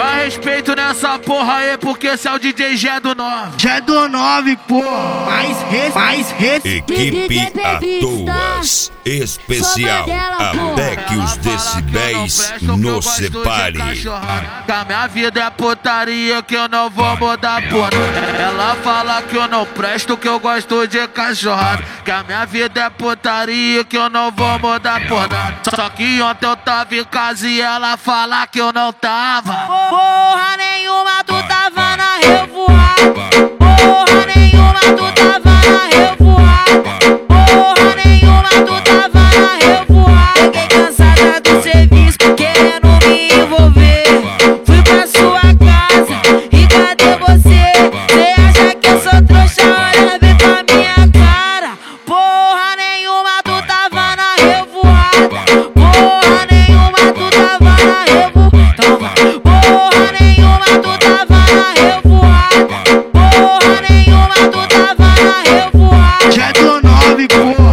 Mais respeito nessa porra aí, porque esse é o DJ Gé do 9. Gé do 9, pô. Mais Equipe à toas especial, até que os decibéis nos separem. Que a minha vida é putaria, que eu não vou mudar por nada. Ela fala que eu não presto, que eu gosto de cachorrada. Que a minha vida é putaria, que eu não vou mudar por nada. Só que ontem eu tava em casa e ela fala que eu não tava. Porra nenhuma, tu tava na revoada. Porra nenhuma, tu tava na revoada. Porra nenhuma, tu tava na revoada. Fiquei cansada do serviço, querendo me envolver. Fui pra sua casa e cadê você? Cê acha que eu sou trouxa? Olha bem pra minha cara. Porra nenhuma, tu tava na revoada. Porra nenhuma, tu tava na revoada. Porra nenhuma, tu tava na revoada. Porra nenhuma, tu tava na revoada. Gé do 9, pô.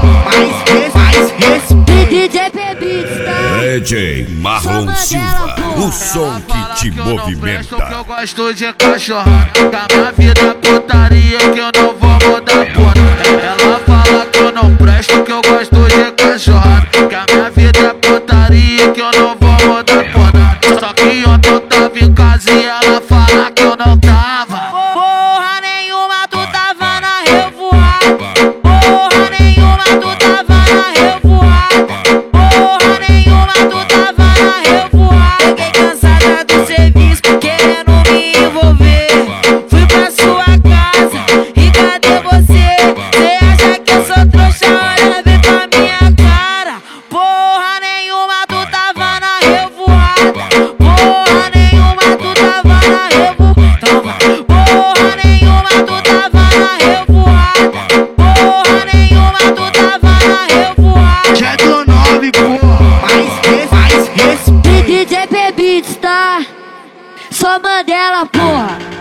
DJ Beats, tá? DJ Marlon Silva, o som que te movimenta. Que eu gosto de cachorrada. Que a minha vida é putaria, que eu não vou mudar por nada. Ela fala que eu não presto, que eu gosto de cachorrada. Que a minha vida é putaria, que eu não vou mudar por nada. Só que ontem eu tava em casa e ela fala que eu não tava. Porra nenhuma, tu tava na revoada. Porra nenhuma, tu tava na revoada. Porra nenhuma, tu tava na revoada. Fiquei cansada do serviço, querendo me envolver. Fui pra sua casa e cadê você? Cê acha que eu sou trouxa? Olha bem pra minha cara. Porra nenhuma, tu tava na revoada. Porra nenhuma, tu tava na revoada. Porra nenhuma, tu tava na revoada. Porra nenhuma, tu tava na revoada. Gé do 9, pô. DJ Beats, tá? Só Mandela, porra.